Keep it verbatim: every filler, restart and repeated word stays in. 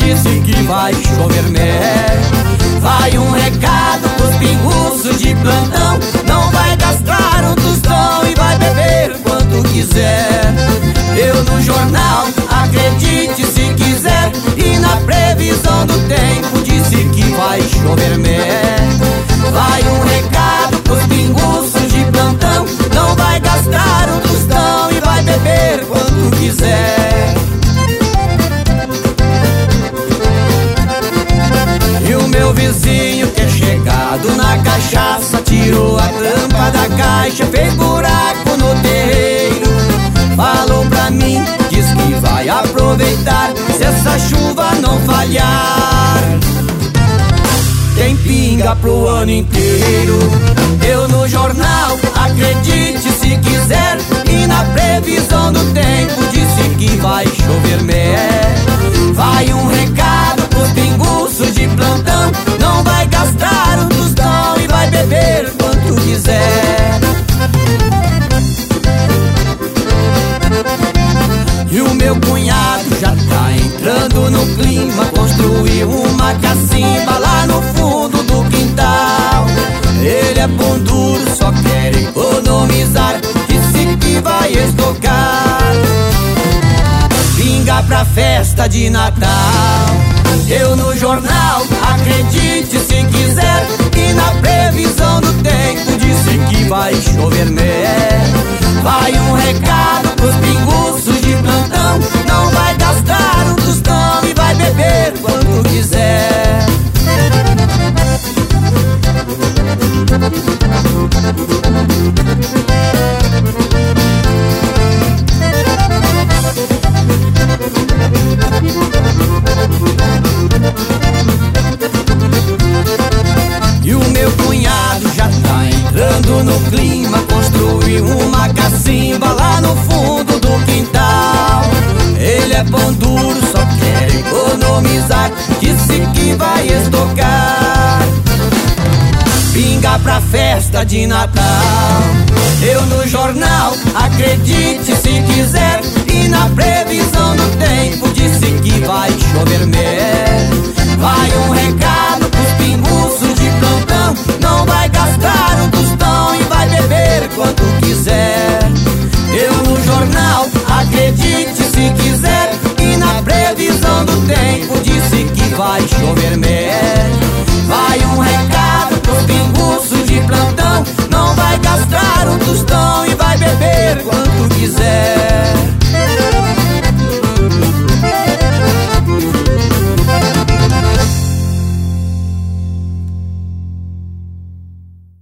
disse que vai chover mel. Vai um recado pros pinguços de plantão: não vai gastar um tostão e vai beber quanto quiser. Eu no jornal, acredite se quiser, e na previsão do tempo disse que vai chover mel. Vai um recado pros pinguços de plantão: não vai gastar um tostão e vai beber quanto quiser. E o meu vizinho que é chegado na cachaça tirou a tampa da caixa, fez buraco no terreiro. Falou pra mim, diz que vai aproveitar se essa chuva não falhar. Tem pinga pro ano inteiro. Eu no jornal, acredite se quiser, e na previsão do tempo disse que vai chover mel. Vai um recado pros pinguços de plantão: não vai gastar um tostão e vai beber quanto quiser. E o meu cunhado já tá entrando no clima, construiu uma cacimba lá no fundo do quintal. Ele é pão duro, só quer economizar, disse que vai estocar pinga pra festa de Natal. Eu no jornal, acredite se quiser, e na previsão do tempo disse que vai chover mel. Vai um recado pros pinguços de plantão: não vai gastar um tostão e vai beber quanto quiser. E o meu cunhado já tá entrando no clima, construiu uma cacimba lá no fundo do quintal. Ele é pão duro, só quer economizar, disse que vai estocar pinga pra festa de Natal. Eu no jornal, acredite se quiser, e na previsão do tempo disse que vai chover mel. Vai um recado pros pinguços de plantão: não vai gastar um tostão e vai beber quanto quiser. Eu no jornal, acredite se quiser, e na previsão do tempo disse que vai chover